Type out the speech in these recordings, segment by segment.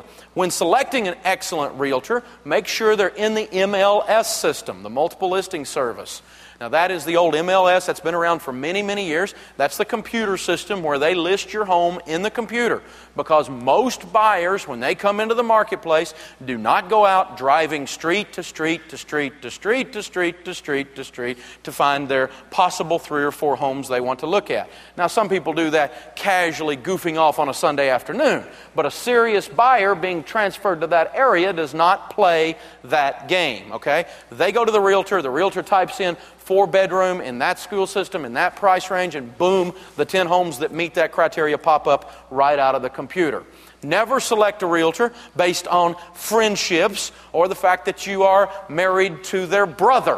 When selecting an excellent realtor, make sure they're in the MLS system, the multiple listing service. Now that is the old MLS that's been around for many, many years. That's the computer system where they list your home in the computer. Because most buyers, when they come into the marketplace, do not go out driving street to street to street to street to street to street to street to find their possible 3 or 4 homes they want to look at. Now some people do that casually goofing off on a Sunday afternoon. But a serious buyer being transferred to that area does not play that game, okay? They go to the realtor types in 4-bedroom in that school system, in that price range, and boom, the 10 homes that meet that criteria pop up right out of the computer. Never select a realtor based on friendships or the fact that you are married to their brother.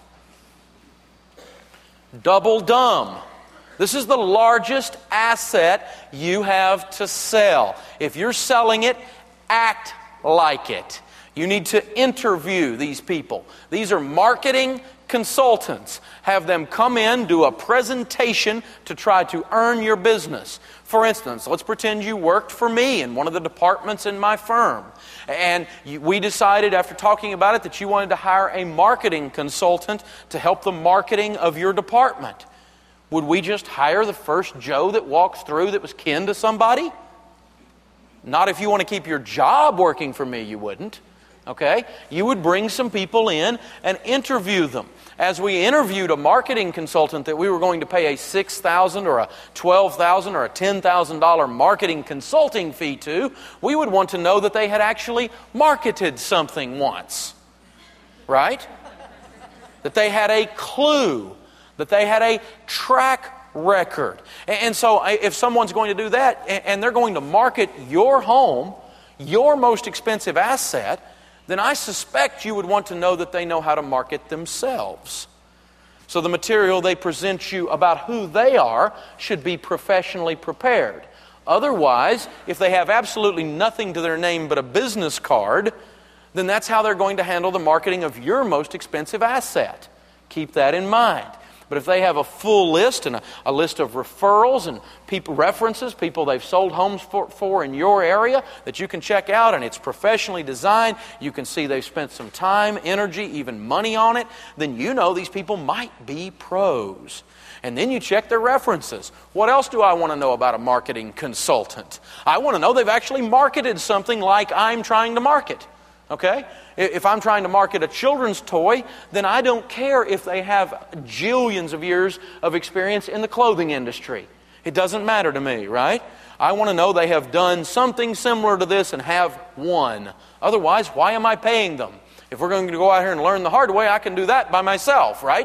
Double dumb. This is the largest asset you have to sell. If you're selling it, act like it. You need to interview these people. These are marketing consultants. Have them come in, do a presentation to try to earn your business. For instance, let's pretend you worked for me in one of the departments in my firm. And we decided after talking about it that you wanted to hire a marketing consultant to help the marketing of your department. Would we just hire the first Joe that walks through that was kin to somebody? Not if you want to keep your job working for me, you wouldn't. Okay? You would bring some people in and interview them. As we interviewed a marketing consultant that we were going to pay a $6,000 or a $12,000 or a $10,000 marketing consulting fee to, we would want to know that they had actually marketed something once. Right? That they had a clue. That they had a track record. And so if someone's going to do that and they're going to market your home, your most expensive asset, then I suspect you would want to know that they know how to market themselves. So the material they present you about who they are should be professionally prepared. Otherwise, if they have absolutely nothing to their name but a business card, then that's how they're going to handle the marketing of your most expensive asset. Keep that in mind. But if they have a full list and a list of referrals and references, people they've sold homes for in your area that you can check out, and it's professionally designed, you can see they've spent some time, energy, even money on it, then you know these people might be pros. And then you check their references. What else do I want to know about a marketing consultant? I want to know they've actually marketed something like I'm trying to market. Okay? If I'm trying to market a children's toy, then I don't care if they have jillions of years of experience in the clothing industry. It doesn't matter to me, right? I want to know they have done something similar to this and have won. Otherwise, why am I paying them? If we're going to go out here and learn the hard way, I can do that by myself, right?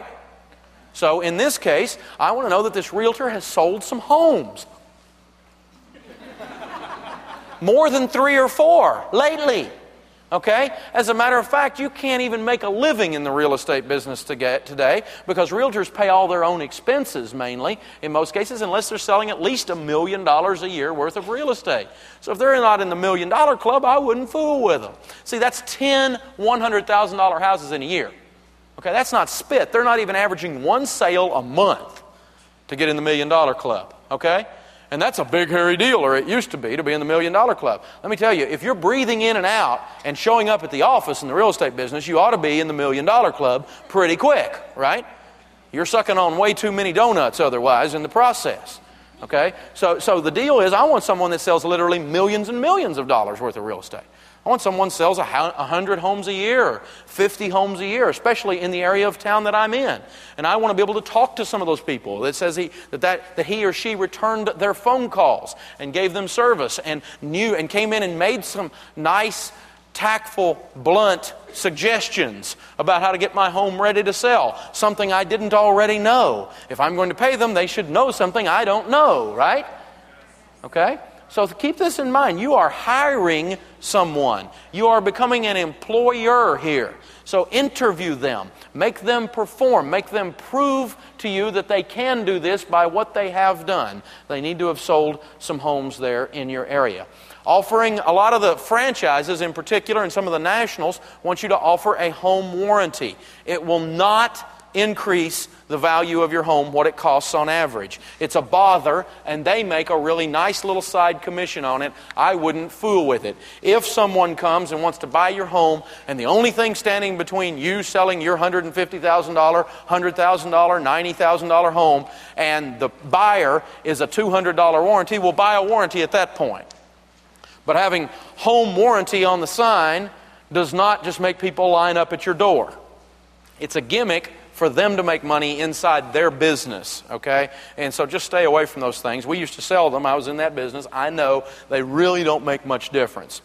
So in this case, I want to know that this realtor has sold some homes. More than 3 or 4 lately. Okay? As a matter of fact, you can't even make a living in the real estate business today because realtors pay all their own expenses mainly, in most cases, unless they're selling at least $1 million a year worth of real estate. So if they're not in the $1 million club, I wouldn't fool with them. See, that's 10 $100,000 houses in a year. Okay, that's not spit. They're not even averaging 1 sale a month to get in the $1 million club. Okay? And that's a big, hairy deal, or it used to be in the $1 million club. Let me tell you, if you're breathing in and out and showing up at the office in the real estate business, you ought to be in the $1 million club pretty quick, right? You're sucking on way too many donuts otherwise in the process. Okay? So the deal is I want someone that sells literally millions and millions of dollars worth of real estate. I want someone that sells 100 homes a year or 50 homes a year, especially in the area of town that I'm in. And I want to be able to talk to some of those people that says that he or she returned their phone calls and gave them service and knew and came in and made some nice, tactful, blunt suggestions about how to get my home ready to sell. Something I didn't already know. If I'm going to pay them, they should know something I don't know, right? Okay? So keep this in mind. You are hiring someone. You are becoming an employer here. So interview them. Make them perform. Make them prove to you that they can do this by what they have done. They need to have sold some homes there in your area. Offering a lot of the franchises in particular and some of the nationals want you to offer a home warranty. It will not increase the value of your home, what it costs on average. It's a bother, and they make a really nice little side commission on it. I wouldn't fool with it. If someone comes and wants to buy your home, and the only thing standing between you selling your $150,000, $100,000, $90,000 home, and the buyer is a $200 warranty, we'll buy a warranty at that point. But having home warranty on the sign does not just make people line up at your door. It's a gimmick for them to make money inside their business, okay? And so just stay away from those things. We used to sell them. I was in that business. I know they really don't make much difference.